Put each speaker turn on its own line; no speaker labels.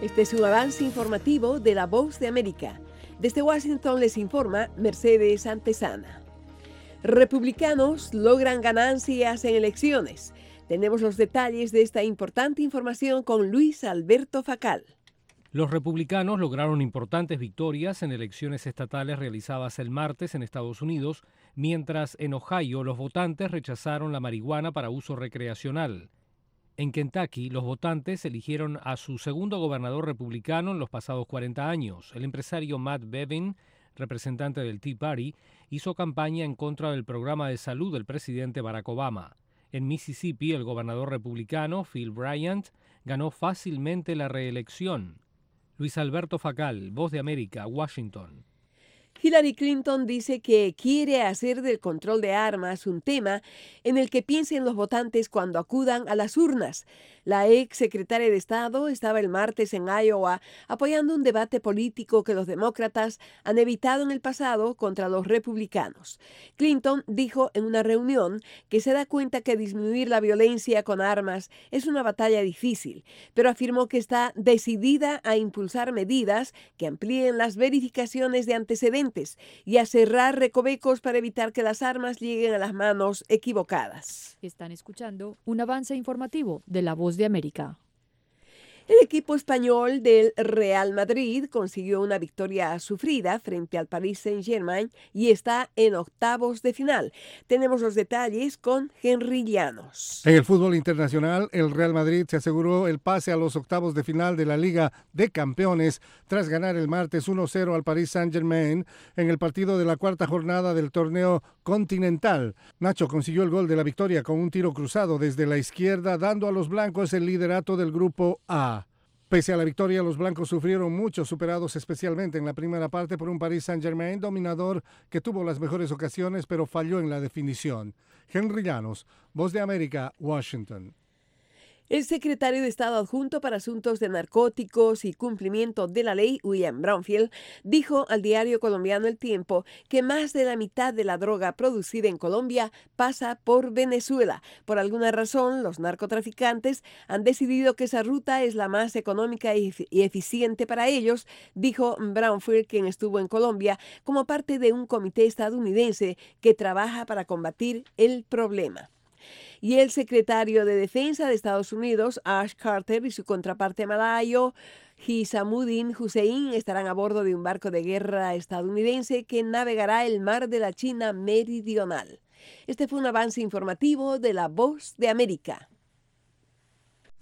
Este es un avance informativo de La Voz de América. Desde Washington les informa Mercedes Antesana. Republicanos logran ganancias en elecciones. Tenemos los detalles de esta importante información con Luis Alberto Facal.
Los republicanos lograron importantes victorias en elecciones estatales realizadas el martes en Estados Unidos, mientras en Ohio los votantes rechazaron la marihuana para uso recreacional. En Kentucky, los votantes eligieron a su segundo gobernador republicano en los pasados 40 años. El empresario Matt Bevin, representante del Tea Party, hizo campaña en contra del programa de salud del presidente Barack Obama. En Mississippi, el gobernador republicano, Phil Bryant, ganó fácilmente la reelección. Luis Alberto Facal, Voz de América, Washington.
Hillary Clinton dice que quiere hacer del control de armas un tema en el que piensen los votantes cuando acudan a las urnas. La ex secretaria de Estado estaba el martes en Iowa apoyando un debate político que los demócratas han evitado en el pasado contra los republicanos. Clinton dijo en una reunión que se da cuenta que disminuir la violencia con armas es una batalla difícil, pero afirmó que está decidida a impulsar medidas que amplíen las verificaciones de antecedentes y a cerrar recovecos para evitar que las armas lleguen a las manos equivocadas.
Están escuchando un avance informativo de La Voz de América.
El equipo español del Real Madrid consiguió una victoria sufrida frente al Paris Saint-Germain y está en octavos de final. Tenemos los detalles con Henry Llanos.
En el fútbol internacional, el Real Madrid se aseguró el pase a los octavos de final de la Liga de Campeones tras ganar el martes 1-0 al Paris Saint-Germain en el partido de la cuarta jornada del torneo continental. Nacho consiguió el gol de la victoria con un tiro cruzado desde la izquierda, dando a los blancos el liderato del grupo A. Pese a la victoria, los blancos sufrieron mucho, superados especialmente en la primera parte por un Paris Saint-Germain dominador que tuvo las mejores ocasiones, pero falló en la definición. Henry Llanos, Voz de América, Washington.
El secretario de Estado adjunto para Asuntos de Narcóticos y Cumplimiento de la Ley, William Brownfield, dijo al diario colombiano El Tiempo que más de la mitad de la droga producida en Colombia pasa por Venezuela. Por alguna razón, los narcotraficantes han decidido que esa ruta es la más económica y eficiente para ellos, dijo Brownfield, quien estuvo en Colombia como parte de un comité estadounidense que trabaja para combatir el problema. Y el secretario de Defensa de Estados Unidos, Ash Carter, y su contraparte malayo, Hisamuddin Hussein, estarán a bordo de un barco de guerra estadounidense que navegará el mar de la China Meridional. Este fue un avance informativo de La Voz de América.